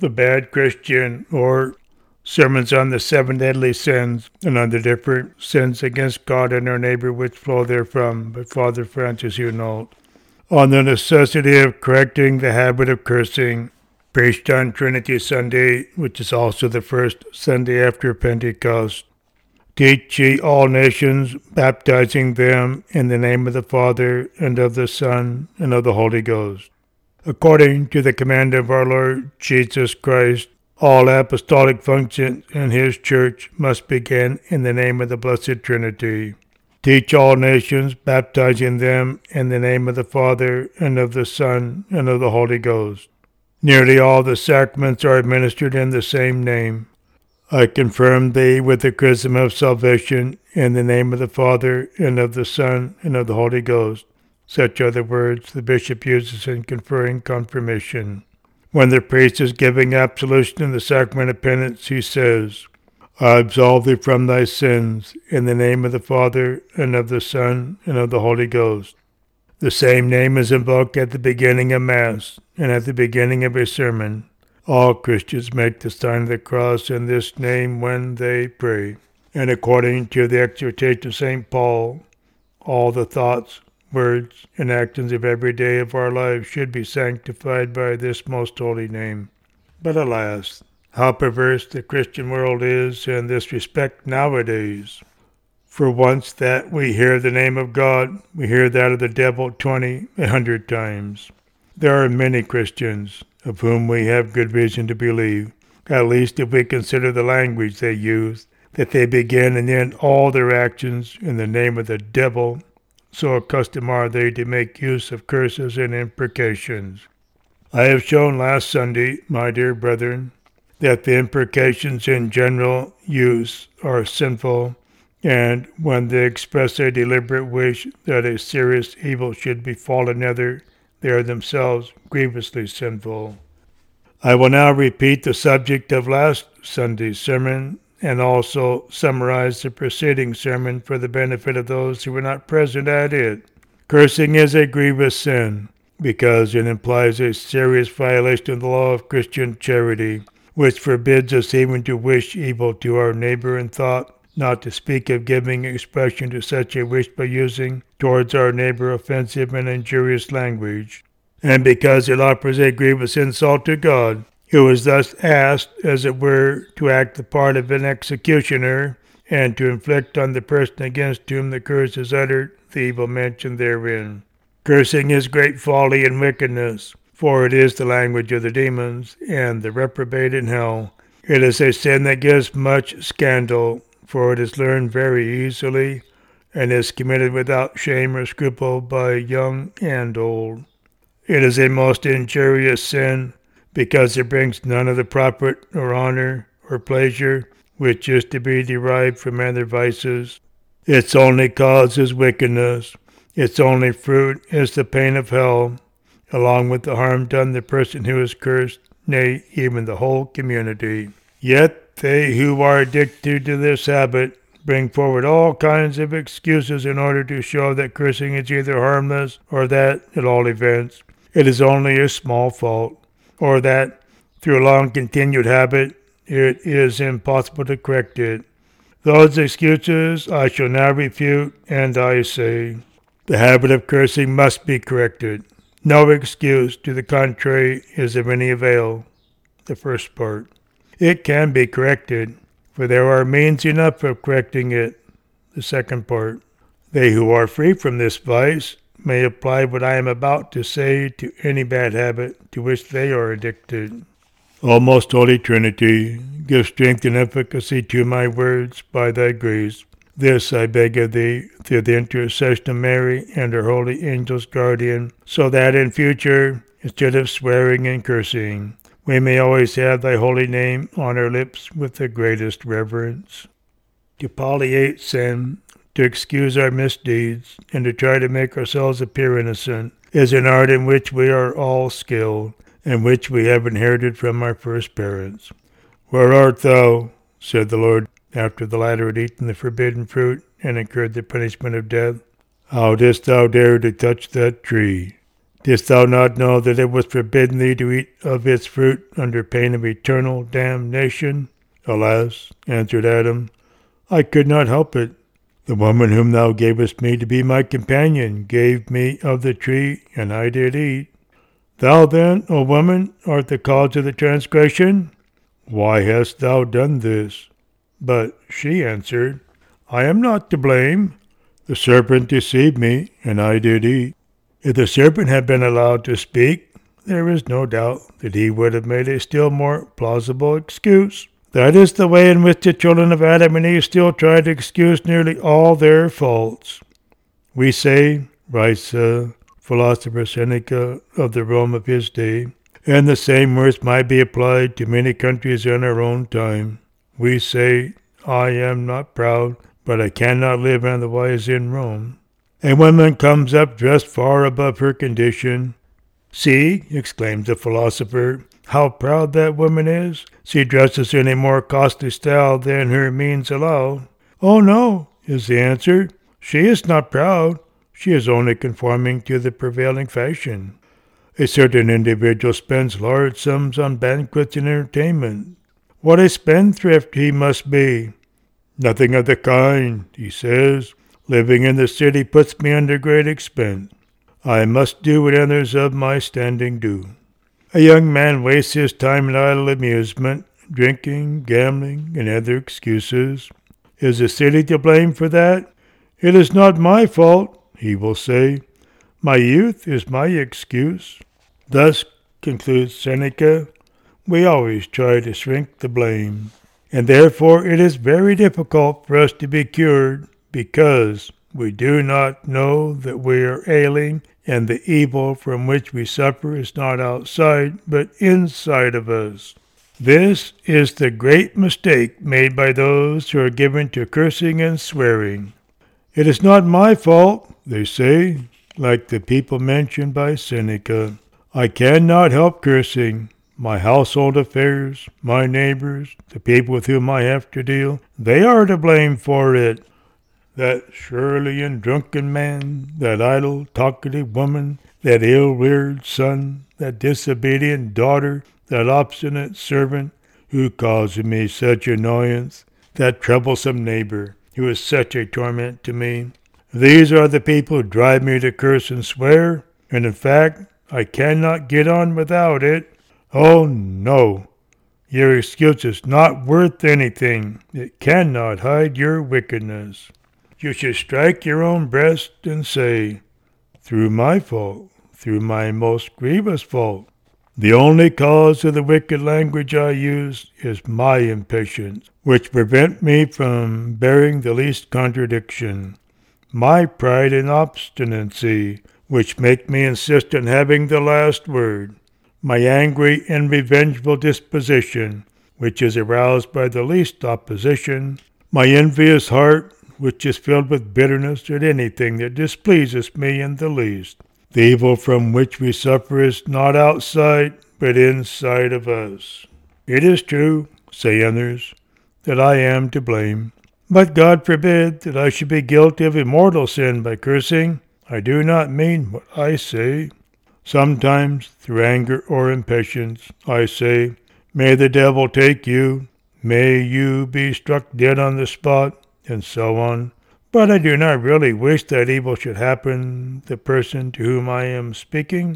The Bad Christian, or Sermons on the Seven Deadly Sins and on the different sins against God and our neighbor which flow therefrom, by Father Francis Hunault. On the necessity of correcting the habit of cursing, preached on Trinity Sunday, which is also the first Sunday after Pentecost. Teach ye all nations, baptizing them in the name of the Father, and of the Son, and of the Holy Ghost. According to the command of our Lord Jesus Christ, all apostolic functions in his church must begin in the name of the Blessed Trinity. Teach all nations, baptizing them in the name of the Father, and of the Son, and of the Holy Ghost. Nearly all the sacraments are administered in the same name. I confirm thee with the chrism of salvation in the name of the Father, and of the Son, and of the Holy Ghost. Such are the words the bishop uses in conferring confirmation. When the priest is giving absolution in the sacrament of penance, he says, I absolve thee from thy sins, in the name of the Father, and of the Son, and of the Holy Ghost. The same name is invoked at the beginning of Mass, and at the beginning of a sermon. All Christians make the sign of the cross in this name when they pray. And according to the exhortation of St. Paul, all the thoughts, words, and actions of every day of our lives should be sanctified by this most holy name. But alas, how perverse the Christian world is in this respect nowadays. For once that we hear the name of God, we hear that of the devil 20, 100 times. There are many Christians of whom we have good reason to believe, at least if we consider the language they use, that they begin and end all their actions in the name of the devil, so accustomed are they to make use of curses and imprecations. I have shown last Sunday, my dear brethren, that the imprecations in general use are sinful, and when they express a deliberate wish that a serious evil should befall another, they are themselves grievously sinful. I will now repeat the subject of last Sunday's sermon and also summarize the preceding sermon for the benefit of those who were not present at it. Cursing is a grievous sin because it implies a serious violation of the law of Christian charity, which forbids us even to wish evil to our neighbor in thought, not to speak of giving expression to such a wish by using towards our neighbor offensive and injurious language. And because it offers a grievous insult to God, who is thus asked, as it were, to act the part of an executioner, and to inflict on the person against whom the curse is uttered the evil mentioned therein. Cursing is great folly and wickedness, for it is the language of the demons and the reprobate in hell. It is a sin that gives much scandal, for it is learned very easily, and is committed without shame or scruple by young and old. It is a most injurious sin, because it brings none of the profit or honor or pleasure which is to be derived from other vices. Its only cause is wickedness. Its only fruit is the pain of hell, along with the harm done the person who is cursed, nay, even the whole community. Yet they who are addicted to this habit bring forward all kinds of excuses in order to show that cursing is either harmless or that, at all events, it is only a small fault, or that, through a long-continued habit, it is impossible to correct it. Those excuses I shall now refute, and I say, the habit of cursing must be corrected. No excuse to the contrary is of any avail. The first part. It can be corrected, for there are means enough of correcting it. The second part. They who are free from this vice may apply what I am about to say to any bad habit to which they are addicted. O most holy Trinity, give strength and efficacy to my words by thy grace. This I beg of thee, through the intercession of Mary and her holy angel's guardian, so that in future, instead of swearing and cursing, we may always have thy holy name on our lips with the greatest reverence. To palliate sin, to excuse our misdeeds, and to try to make ourselves appear innocent, is an art in which we are all skilled, and which we have inherited from our first parents. Where art thou? Said the Lord, after the latter had eaten the forbidden fruit and incurred the punishment of death. How didst thou dare to touch that tree? Didst thou not know that it was forbidden thee to eat of its fruit under pain of eternal damnation? Alas, answered Adam, I could not help it. The woman whom thou gavest me to be my companion gave me of the tree, and I did eat. Thou then, O woman, art the cause of the transgression. Why hast thou done this? But she answered, I am not to blame. The serpent deceived me, and I did eat. If the serpent had been allowed to speak, there is no doubt that he would have made a still more plausible excuse. That is the way in which the children of Adam and Eve still try to excuse nearly all their faults. We say, writes philosopher Seneca of the Rome of his day, and the same words might be applied to many countries in our own time. We say, I am not proud, but I cannot live otherwise in Rome. A woman comes up dressed far above her condition. See, exclaims the philosopher, how proud that woman is. She dresses in a more costly style than her means allow. Oh no, is the answer. She is not proud. She is only conforming to the prevailing fashion. A certain individual spends large sums on banquets and entertainment. What a spendthrift he must be. Nothing of the kind, he says. Living in the city puts me under great expense. I must do what others of my standing do. A young man wastes his time in idle amusement, drinking, gambling, and other excuses. Is the city to blame for that? It is not my fault, he will say. My youth is my excuse. Thus, concludes Seneca, we always try to shrink the blame, and therefore it is very difficult for us to be cured because we do not know that we are ailing and the evil from which we suffer is not outside but inside of us. This is the great mistake made by those who are given to cursing and swearing. It is not my fault, they say, like the people mentioned by Seneca. I cannot help cursing. My household affairs, my neighbors, the people with whom I have to deal, they are to blame for it. That surly and drunken man, that idle, talkative woman, that ill-reared son, that disobedient daughter, that obstinate servant who causes me such annoyance, that troublesome neighbor who is such a torment to me. These are the people who drive me to curse and swear, and in fact, I cannot get on without it. Oh, no. Your excuse is not worth anything. It cannot hide your wickedness. You should strike your own breast and say, through my fault, through my most grievous fault. The only cause of the wicked language I use is my impatience, which prevent me from bearing the least contradiction. My pride and obstinacy, which make me insist on having the last word. My angry and revengeful disposition, which is aroused by the least opposition. My envious heart, which is filled with bitterness at anything that displeases me in the least. The evil from which we suffer is not outside, but inside of us. It is true, say others, that I am to blame. But God forbid that I should be guilty of a mortal sin by cursing. I do not mean what I say. Sometimes, through anger or impatience, I say, may the devil take you, may you be struck dead on the spot, and so on. But I do not really wish that evil should happen to the person to whom I am speaking.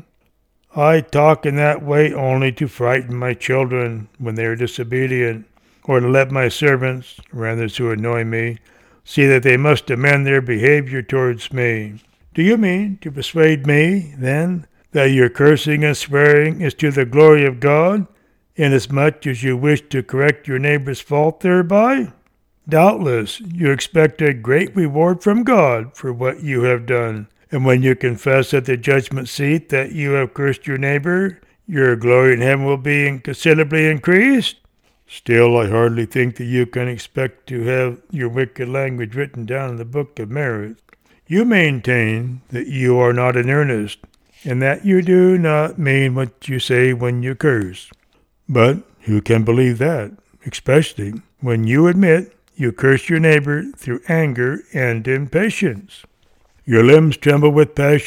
I talk in that way only to frighten my children when they are disobedient, or to let my servants, or others who annoy me, see that they must amend their behavior towards me. Do you mean to persuade me, then, that your cursing and swearing is to the glory of God, inasmuch as you wish to correct your neighbor's fault thereby? Doubtless, you expect a great reward from God for what you have done, and when you confess at the judgment seat that you have cursed your neighbor, your glory in heaven will be considerably increased. Still, I hardly think that you can expect to have your wicked language written down in the book of merit. You maintain that you are not in earnest, and that you do not mean what you say when you curse. But who can believe that, especially when you admit you curse your neighbor through anger and impatience? Your limbs tremble with passion,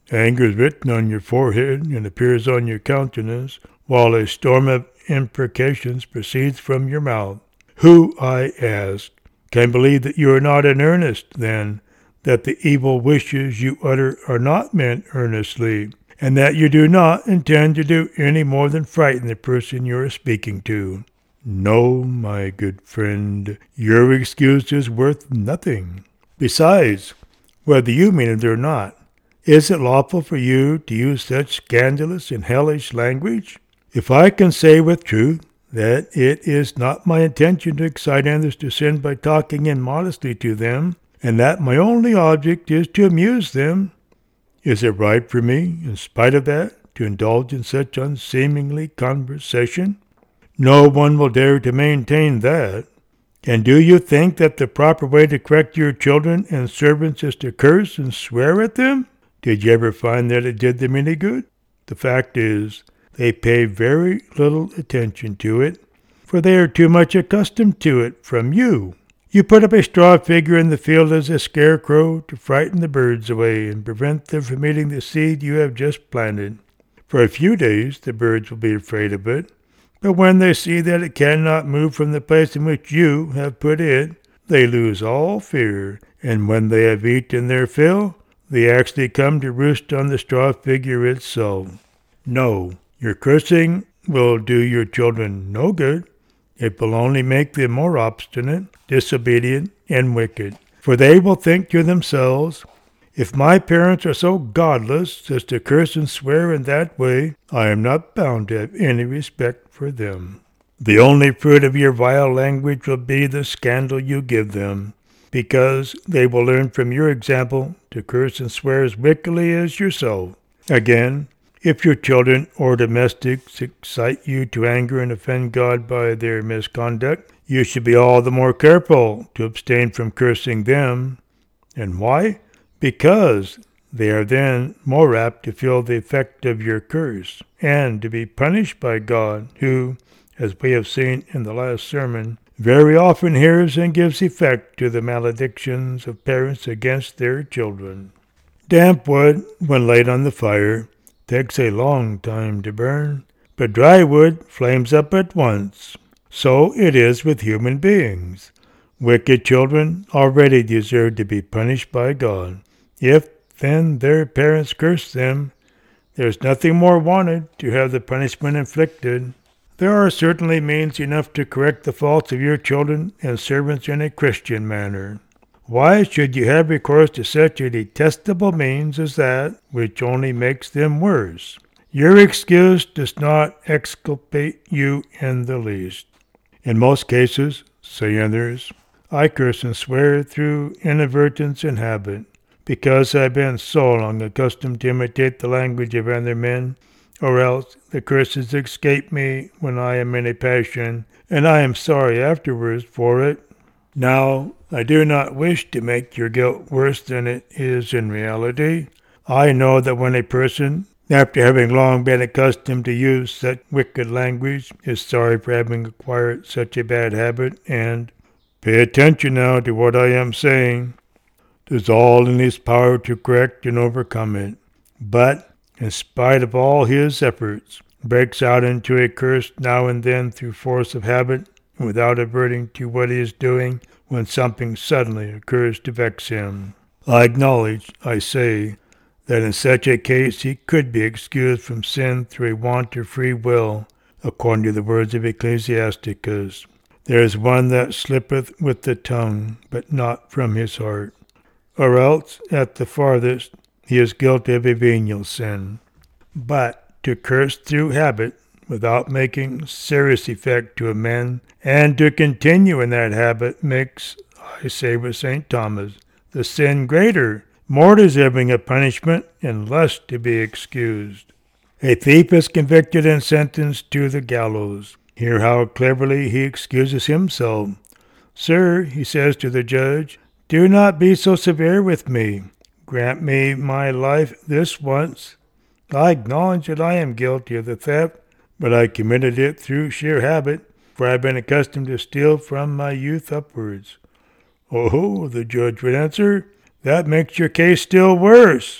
Anger is written on your forehead and appears on your countenance, while a storm of imprecations proceeds from your mouth. Who, I ask, can believe that you are not in earnest, then, that the evil wishes you utter are not meant earnestly, and that you do not intend to do any more than frighten the person you are speaking to? No, my good friend, your excuse is worth nothing. Besides, whether you mean it or not, is it lawful for you to use such scandalous and hellish language? If I can say with truth that it is not my intention to excite others to sin by talking immodestly to them, and that my only object is to amuse them, is it right for me, in spite of that, to indulge in such unseemly conversation? No one will dare to maintain that. And do you think that the proper way to correct your children and servants is to curse and swear at them? Did you ever find that it did them any good? The fact is, they pay very little attention to it, for they are too much accustomed to it from you. You put up a straw figure in the field as a scarecrow to frighten the birds away and prevent them from eating the seed you have just planted. For a few days the birds will be afraid of it, but when they see that it cannot move from the place in which you have put it, they lose all fear, and when they have eaten their fill, they actually come to roost on the straw figure itself. No, your cursing will do your children no good. It will only make them more obstinate, disobedient, and wicked. For they will think to themselves, if my parents are so godless as to curse and swear in that way, I am not bound to have any respect for them. The only fruit of your vile language will be the scandal you give them, because they will learn from your example to curse and swear as wickedly as yourself. Again, if your children or domestics excite you to anger and offend God by their misconduct, you should be all the more careful to abstain from cursing them. And why? Because they are then more apt to feel the effect of your curse, and to be punished by God, who, as we have seen in the last sermon, very often hears and gives effect to the maledictions of parents against their children. Damp wood, when laid on the fire, takes a long time to burn, but dry wood flames up at once. So it is with human beings. Wicked children already deserve to be punished by God. If, then, their parents curse them, there is nothing more wanted to have the punishment inflicted. There are certainly means enough to correct the faults of your children and servants in a Christian manner. Why should you have recourse to such a detestable means as that, which only makes them worse? Your excuse does not exculpate you in the least. In most cases, say others, I curse and swear through inadvertence and habit, because I have been so long accustomed to imitate the language of other men, or else the curses escape me when I am in a passion, and I am sorry afterwards for it. Now, I do not wish to make your guilt worse than it is in reality. I know that when a person, after having long been accustomed to use such wicked language, is sorry for having acquired such a bad habit, and, pay attention now to what I am saying, does all in his power to correct and overcome it, but, in spite of all his efforts, breaks out into a curse now and then through force of habit, without adverting to what he is doing when something suddenly occurs to vex him. I acknowledge, I say, that in such a case he could be excused from sin through a want of free will, according to the words of Ecclesiasticus. There is one that slippeth with the tongue, but not from his heart. Or else, at the farthest, he is guilty of a venial sin. But to curse through habit, without making serious effect to a man, and to continue in that habit makes, I say with St. Thomas, the sin greater, more deserving of punishment, and less to be excused. A thief is convicted and sentenced to the gallows. Hear how cleverly he excuses himself. Sir, he says to the judge, do not be so severe with me. Grant me my life this once. I acknowledge that I am guilty of the theft, but I committed it through sheer habit, for I have been accustomed to steal from my youth upwards. Oh, the judge would answer, that makes your case still worse.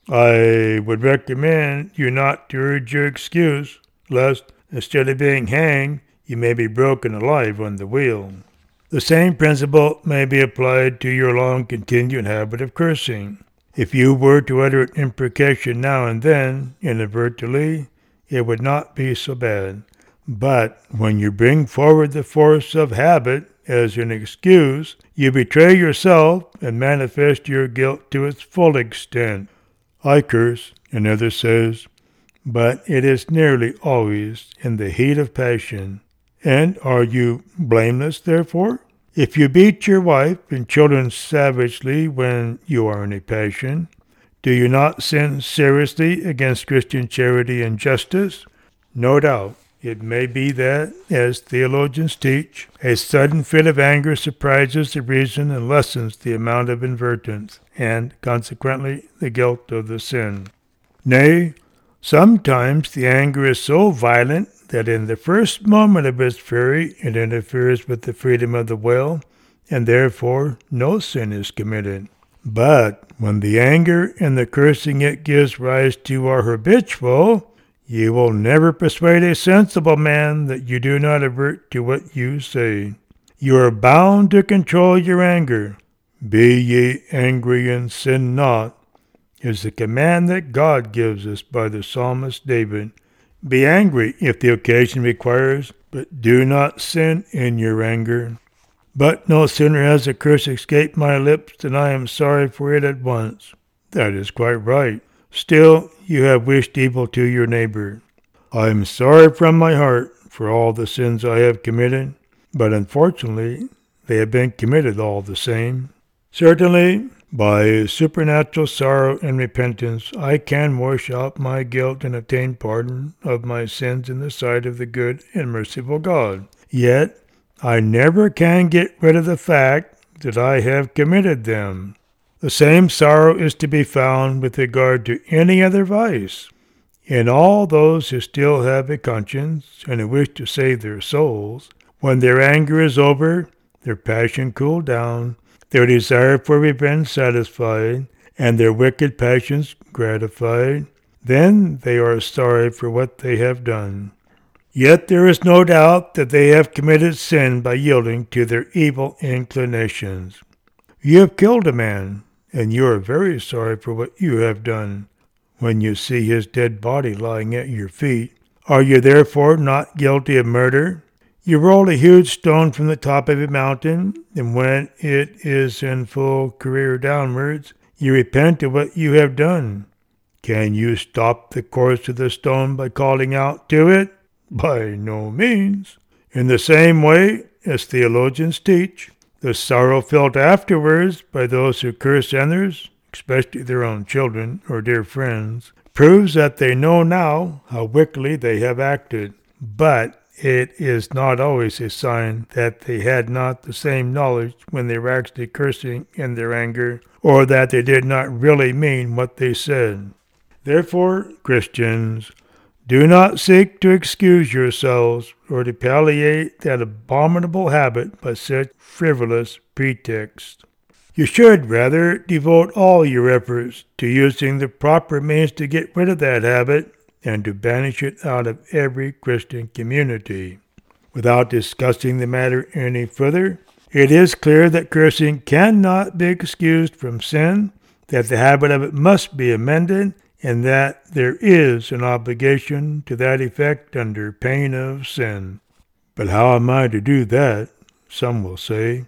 I would recommend you not to urge your excuse, lest, instead of being hanged, you may be broken alive on the wheel. The same principle may be applied to your long-continued habit of cursing. If you were to utter an imprecation now and then, inadvertently, it would not be so bad. But when you bring forward the force of habit as an excuse, you betray yourself and manifest your guilt to its full extent. I curse, another says, but it is nearly always in the heat of passion. And are you blameless, therefore? If you beat your wife and children savagely when you are in a passion, do you not sin seriously against Christian charity and justice? No doubt. It may be that, as theologians teach, a sudden fit of anger surprises the reason and lessens the amount of inadvertence, and, consequently, the guilt of the sin. Nay, sometimes the anger is so violent that in the first moment of its fury it interferes with the freedom of the will, and therefore no sin is committed. But when the anger and the cursing it gives rise to are habitual, you will never persuade a sensible man that you do not avert to what you say. You are bound to control your anger. Be ye angry and sin not, is the command that God gives us by the psalmist David. Be angry if the occasion requires, but do not sin in your anger. But no sooner has a curse escaped my lips than I am sorry for it at once. That is quite right. Still, you have wished evil to your neighbor. I am sorry from my heart for all the sins I have committed, but unfortunately, they have been committed all the same. Certainly, by supernatural sorrow and repentance, I can wash out my guilt and obtain pardon of my sins in the sight of the good and merciful God. Yet, I never can get rid of the fact that I have committed them. The same sorrow is to be found with regard to any other vice. In all those who still have a conscience and who wish to save their souls, when their anger is over, their passion cooled down, their desire for revenge satisfied, and their wicked passions gratified, then they are sorry for what they have done. Yet there is no doubt that they have committed sin by yielding to their evil inclinations. You have killed a man, and you are very sorry for what you have done. When you see his dead body lying at your feet, are you therefore not guilty of murder? You roll a huge stone from the top of a mountain, and when it is in full career downwards, you repent of what you have done. Can you stop the course of the stone by calling out to it? By no means. In the same way, as theologians teach, the sorrow felt afterwards by those who curse others, especially their own children or dear friends, proves that they know now how wickedly they have acted. But it is not always a sign that they had not the same knowledge when they were actually cursing in their anger, or that they did not really mean what they said. Therefore, Christians, do not seek to excuse yourselves or to palliate that abominable habit by such frivolous pretexts. You should rather devote all your efforts to using the proper means to get rid of that habit and to banish it out of every Christian community. Without discussing the matter any further, it is clear that cursing cannot be excused from sin, that the habit of it must be amended, and that there is an obligation to that effect under pain of sin. But how am I to do that? Some will say.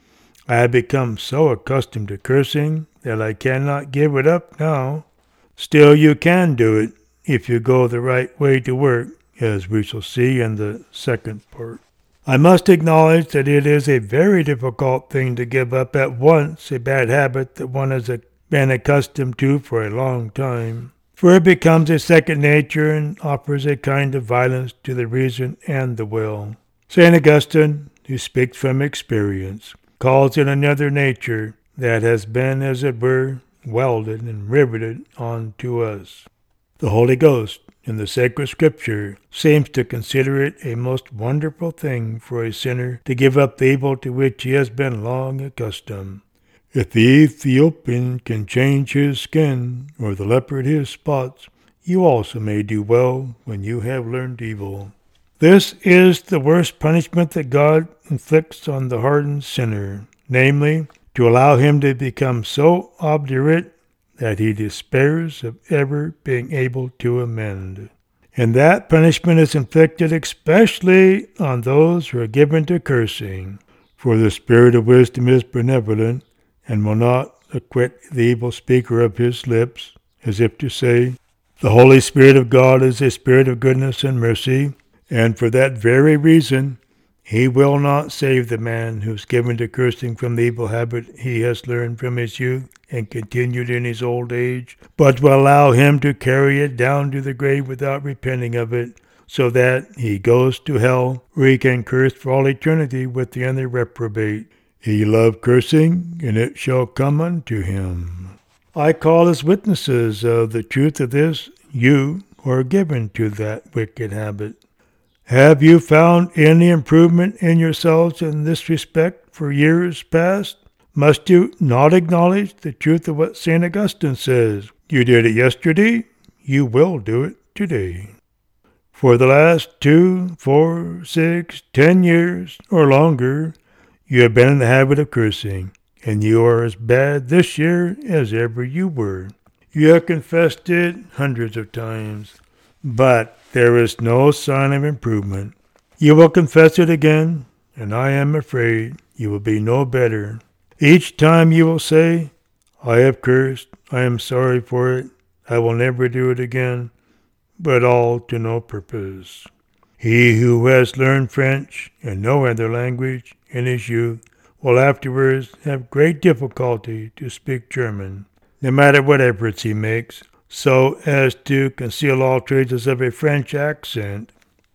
I have become so accustomed to cursing that I cannot give it up now. Still, you can do it if you go the right way to work, as we shall see in the second part. I must acknowledge that it is a very difficult thing to give up at once a bad habit that one has been accustomed to for a long time, for it becomes a second nature and offers a kind of violence to the reason and the will. St. Augustine, who speaks from experience, calls it another nature that has been, as it were, welded and riveted on to us. The Holy Ghost, in the sacred Scripture, seems to consider it a most wonderful thing for a sinner to give up the evil to which he has been long accustomed. If the Ethiopian can change his skin, or the leopard his spots, you also may do well when you have learned evil. This is the worst punishment that God inflicts on the hardened sinner, namely, to allow him to become so obdurate that he despairs of ever being able to amend. And that punishment is inflicted especially on those who are given to cursing. For the spirit of wisdom is benevolent, and will not acquit the evil speaker of his lips, as if to say, the Holy Spirit of God is a spirit of goodness and mercy, and for that very reason he will not save the man who is given to cursing from the evil habit he has learned from his youth and continued in his old age, but will allow him to carry it down to the grave without repenting of it, so that he goes to hell, where he can curse for all eternity with the other reprobate. He loved cursing, and it shall come unto him. I call as witnesses of the truth of this you who are given to that wicked habit. Have you found any improvement in yourselves in this respect for years past? Must you not acknowledge the truth of what St. Augustine says? You did it yesterday, you will do it today. For the last 2, 4, 6, 10 years or longer, you have been in the habit of cursing, and you are as bad this year as ever you were. You have confessed it hundreds of times, but there is no sign of improvement. You will confess it again, and I am afraid you will be no better. Each time you will say, I have cursed, I am sorry for it, I will never do it again, but all to no purpose. He who has learned French and no other language in his youth will afterwards have great difficulty to speak German, no matter what efforts he makes, so as to conceal all traces of a French accent.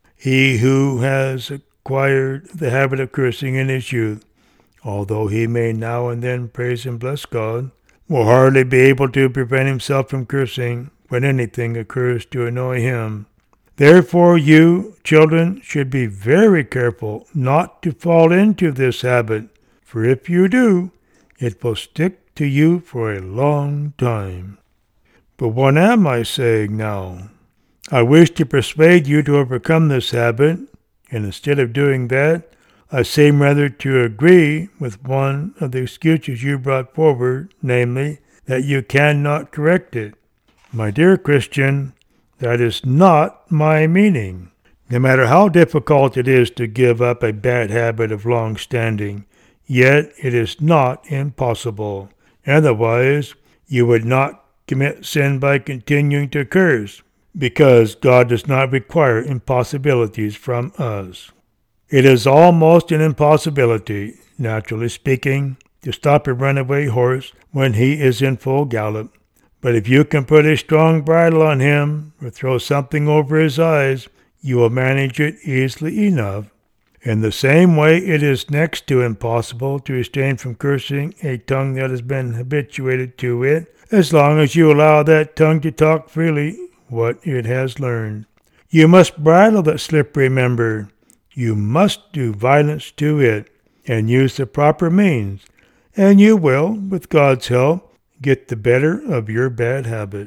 He who has acquired the habit of cursing in his youth, although he may now and then praise and bless God, will hardly be able to prevent himself from cursing when anything occurs to annoy him. Therefore you, children, should be very careful not to fall into this habit, for if you do, it will stick to you for a long time. But what am I saying now? I wish to persuade you to overcome this habit, and instead of doing that, I seem rather to agree with one of the excuses you brought forward, namely, that you cannot correct it. My dear Christian, that is not my meaning. No matter how difficult it is to give up a bad habit of long standing, yet it is not impossible. Otherwise, you would not commit sin by continuing to curse, because God does not require impossibilities from us. It is almost an impossibility, naturally speaking, to stop a runaway horse when he is in full gallop. But if you can put a strong bridle on him, or throw something over his eyes, you will manage it easily enough. In the same way, it is next to impossible to restrain from cursing a tongue that has been habituated to it, as long as you allow that tongue to talk freely what it has learned. You must bridle that slippery member. You must do violence to it, and use the proper means, and you will, with God's help, get the better of your bad habit.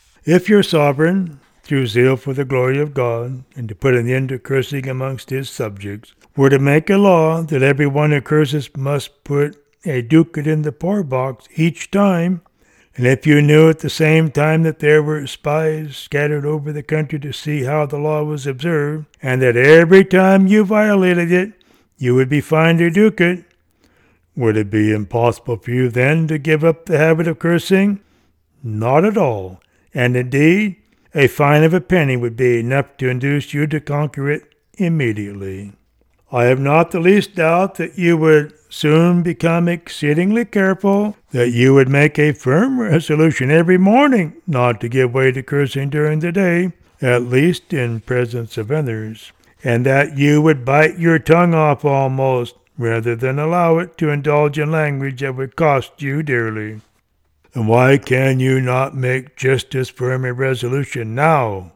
If your sovereign, through zeal for the glory of God, and to put an end to cursing amongst his subjects, were to make a law that every one who curses must put a ducat in the poor box each time, and if you knew at the same time that there were spies scattered over the country to see how the law was observed, and that every time you violated it, you would be fined a ducat, would it be impossible for you then to give up the habit of cursing? Not at all. And indeed, a fine of a penny would be enough to induce you to conquer it immediately. I have not the least doubt that you would soon become exceedingly careful, that you would make a firm resolution every morning not to give way to cursing during the day, at least in presence of others, and that you would bite your tongue off almost, rather than allow it to indulge in language that would cost you dearly. And why can you not make just as firm a resolution now?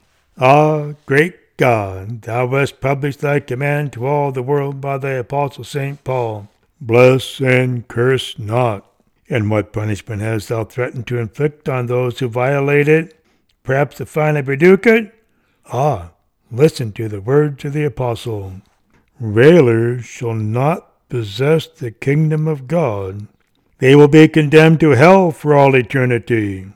Ah, great God, thou hast published thy command to all the world by thy apostle St. Paul, bless and curse not. And what punishment hast thou threatened to inflict on those who violate it? Perhaps to finally rebuke it? Ah, listen to the words of the apostle. Railers shall not possess the kingdom of God. They will be condemned to hell for all eternity.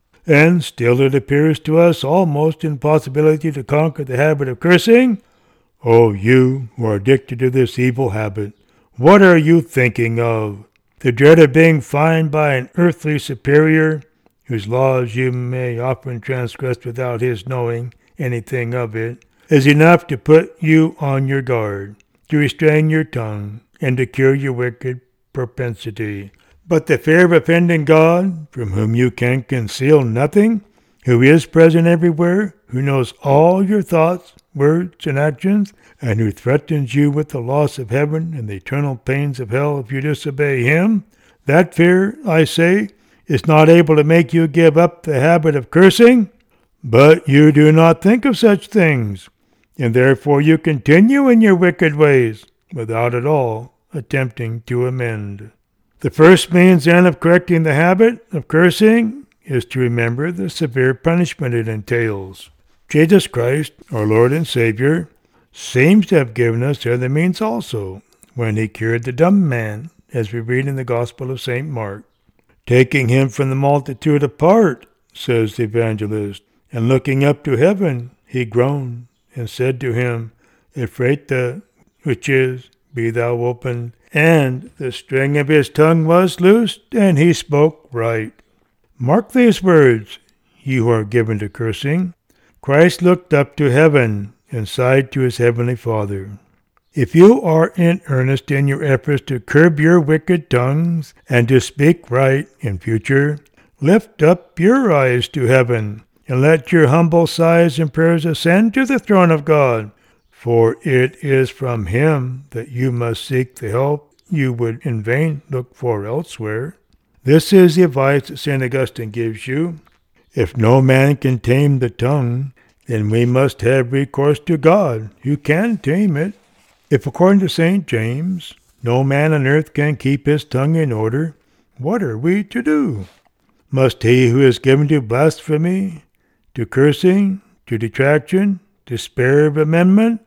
And still it appears to us almost impossibility to conquer the habit of cursing. Oh, you who are addicted to this evil habit, what are you thinking of? The dread of being fined by an earthly superior, whose laws you may often transgress without his knowing anything of it, is enough to put you on your guard, to restrain your tongue, and to cure your wicked propensity. But the fear of offending God, from whom you can conceal nothing, who is present everywhere, who knows all your thoughts, words, and actions, and who threatens you with the loss of heaven and the eternal pains of hell if you disobey him, that fear, I say, is not able to make you give up the habit of cursing. But you do not think of such things, and therefore you continue in your wicked ways, without at all attempting to amend. The first means, then, of correcting the habit of cursing is to remember the severe punishment it entails. Jesus Christ, our Lord and Savior, seems to have given us the other means also, when he cured the dumb man, as we read in the Gospel of St. Mark. Taking him from the multitude apart, says the evangelist, and looking up to heaven, he groaned, and said to him, Ephphatha, which is, be thou opened. And the string of his tongue was loosed, and he spoke right. Mark these words, ye who are given to cursing. Christ looked up to heaven, and sighed to his heavenly Father. If you are in earnest in your efforts to curb your wicked tongues, and to speak right in future, lift up your eyes to heaven, and let your humble sighs and prayers ascend to the throne of God. For it is from him that you must seek the help you would in vain look for elsewhere. This is the advice that St. Augustine gives you. If no man can tame the tongue, then we must have recourse to God, who can tame it. If, according to St. James, no man on earth can keep his tongue in order, what are we to do? Must he who is given to blasphemy, to cursing, to detraction, despair of amendment?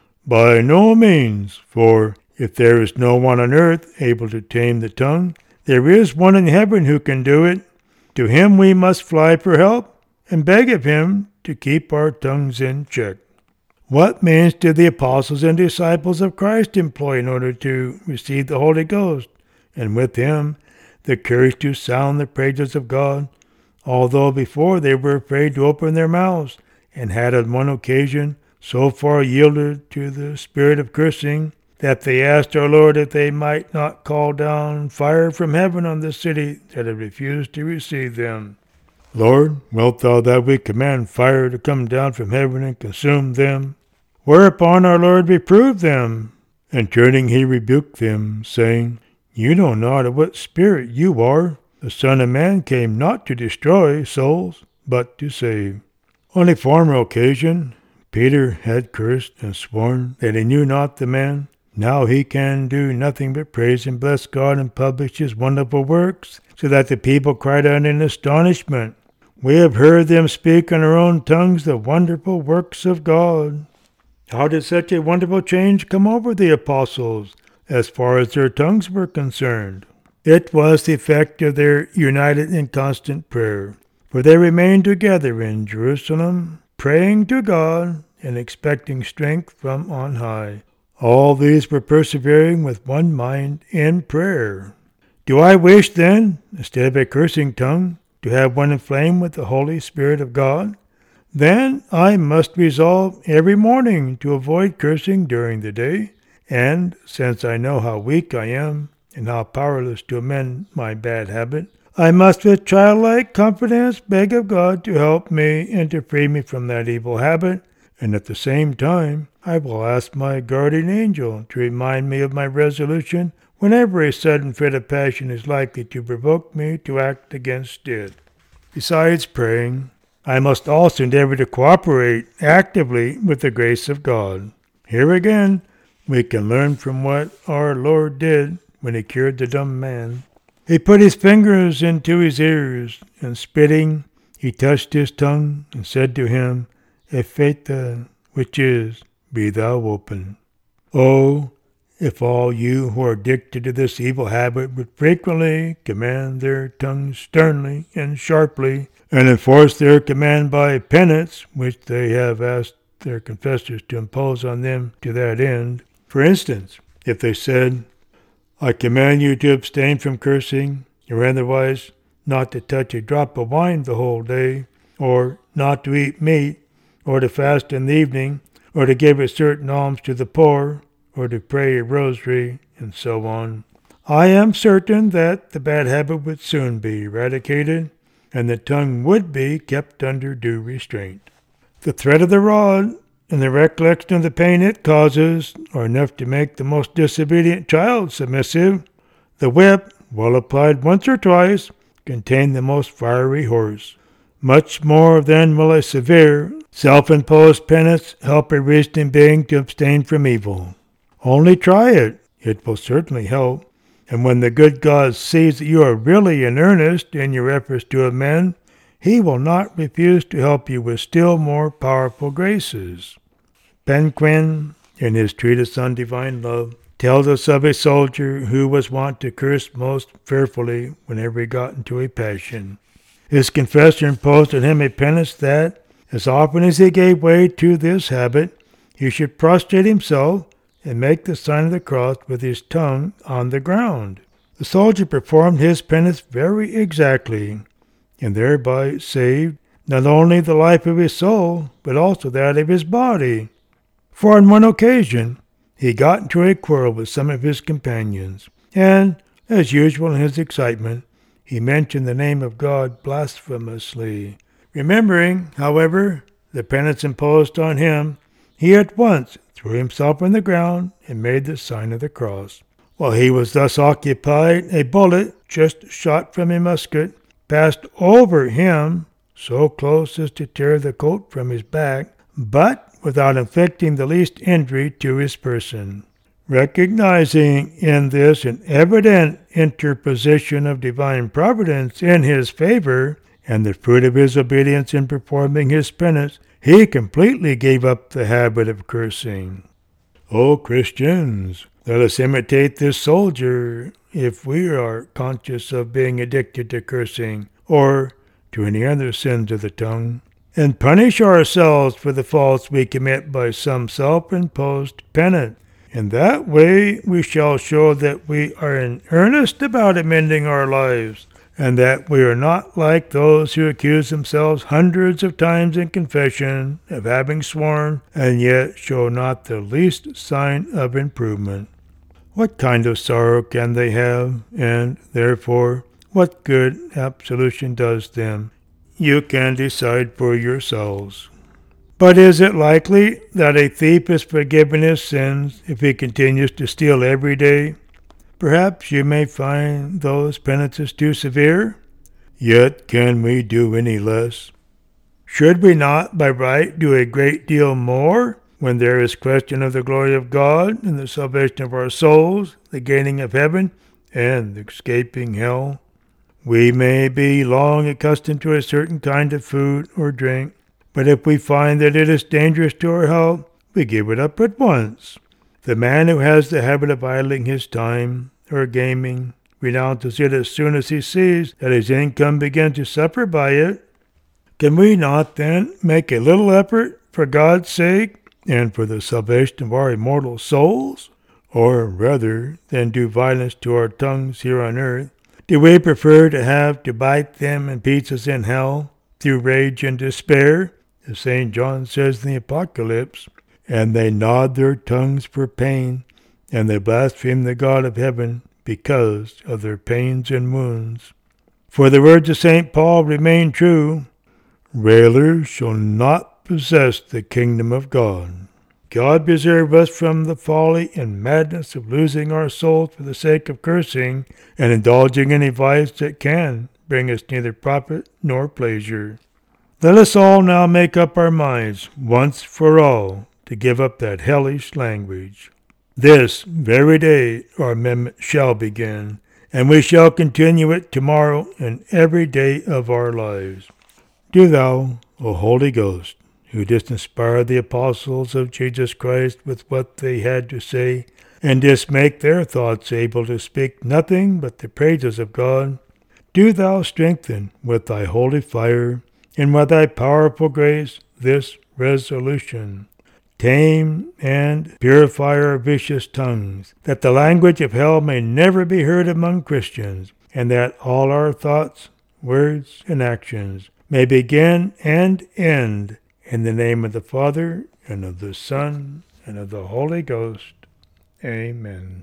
By no means, for if there is no one on earth able to tame the tongue, there is one in heaven who can do it. To him we must fly for help, and beg of him to keep our tongues in check. What means did the apostles and disciples of Christ employ in order to receive the Holy Ghost, and with him the courage to sound the praises of God, although before they were afraid to open their mouths, and had on one occasion so far yielded to the spirit of cursing that they asked our Lord if they might not call down fire from heaven on the city that had refused to receive them. Lord, wilt thou that we command fire to come down from heaven and consume them? Whereupon our Lord reproved them, and turning he rebuked them, saying, You know not of what spirit you are. The Son of Man came not to destroy souls, but to save. On a former occasion, Peter had cursed and sworn that he knew not the man. Now he can do nothing but praise and bless God and publish his wonderful works, so that the people cried out in astonishment, We have heard them speak in our own tongues the wonderful works of God. How did such a wonderful change come over the apostles, as far as their tongues were concerned? It was the effect of their united and constant prayer, for they remained together in Jerusalem, praying to God and expecting strength from on high. All these were persevering with one mind in prayer. Do I wish, then, instead of a cursing tongue, to have one inflamed with the Holy Spirit of God? Then I must resolve every morning to avoid cursing during the day, and, since I know how weak I am and how powerless to amend my bad habit, I must with childlike confidence beg of God to help me and to free me from that evil habit, and at the same time I will ask my guardian angel to remind me of my resolution whenever a sudden fit of passion is likely to provoke me to act against it. Besides praying, I must also endeavor to cooperate actively with the grace of God. Here again, we can learn from what our Lord did when he cured the dumb man. He put his fingers into his ears, and spitting, he touched his tongue, and said to him, Ephphatha, which is, be thou open. Oh, if all you who are addicted to this evil habit would frequently command their tongues sternly and sharply, and enforce their command by penance, which they have asked their confessors to impose on them to that end. For instance, if they said, I command you to abstain from cursing, or otherwise not to touch a drop of wine the whole day, or not to eat meat, or to fast in the evening, or to give a certain alms to the poor, or to pray a rosary, and so on. I am certain that the bad habit would soon be eradicated, and the tongue would be kept under due restraint. The threat of the rod and the recollection of the pain it causes are enough to make the most disobedient child submissive. The whip, well applied once or twice, contains the most fiery horse. Much more than will a severe, self-imposed penance help a reasoning being to abstain from evil. Only try it. It will certainly help. And when the good God sees that you are really in earnest in your efforts to amend, He will not refuse to help you with still more powerful graces. Penquin, in his treatise on divine love, tells us of a soldier who was wont to curse most fearfully whenever he got into a passion. His confessor imposed on him a penance that, as often as he gave way to this habit, he should prostrate himself and make the sign of the cross with his tongue on the ground. The soldier performed his penance very exactly, and thereby saved not only the life of his soul, but also that of his body. For on one occasion he got into a quarrel with some of his companions, and, as usual in his excitement, he mentioned the name of God blasphemously. Remembering, however, the penance imposed on him, he at once threw himself on the ground and made the sign of the cross. While he was thus occupied, a bullet, just shot from a musket, passed over him so close as to tear the coat from his back, but without inflicting the least injury to his person. Recognizing in this an evident interposition of divine providence in his favor, and the fruit of his obedience in performing his penance, he completely gave up the habit of cursing. O Christians, let us imitate this soldier if we are conscious of being addicted to cursing or to any other sins of the tongue, and punish ourselves for the faults we commit by some self-imposed penance. In that way we shall show that we are in earnest about amending our lives, and that we are not like those who accuse themselves hundreds of times in confession of having sworn, and yet show not the least sign of improvement. What kind of sorrow can they have, and, therefore, what good absolution does them? You can decide for yourselves. But is it likely that a thief is forgiven his sins if he continues to steal every day? Perhaps you may find those penances too severe. Yet can we do any less? Should we not, by right, do a great deal more when there is question of the glory of God and the salvation of our souls, the gaining of heaven, and the escaping hell? We may be long accustomed to a certain kind of food or drink, but if we find that it is dangerous to our health, we give it up at once. The man who has the habit of idling his time, or gaming, renounces it as soon as he sees that his income begins to suffer by it. Can we not, then, make a little effort for God's sake and for the salvation of our immortal souls? Or, rather than do violence to our tongues here on earth, do we prefer to have to bite them in pieces in hell through rage and despair, as St. John says in the Apocalypse, and they gnawed their tongues for pain, and they blaspheme the God of heaven because of their pains and wounds. For the words of St. Paul remain true, railers shall not possess the kingdom of God. God preserve us from the folly and madness of losing our souls for the sake of cursing and indulging in a vice that can bring us neither profit nor pleasure. Let us all now make up our minds, once for all, to give up that hellish language. This very day our amendment shall begin, and we shall continue it tomorrow and every day of our lives. Do thou, O Holy Ghost, who didst inspire the apostles of Jesus Christ with what they had to say, and didst make their thoughts able to speak nothing but the praises of God, do thou strengthen with thy holy fire and with thy powerful grace this resolution. Tame and purify our vicious tongues, that the language of hell may never be heard among Christians, and that all our thoughts, words, and actions may begin and end in the name of the Father, and of the Son, and of the Holy Ghost. Amen.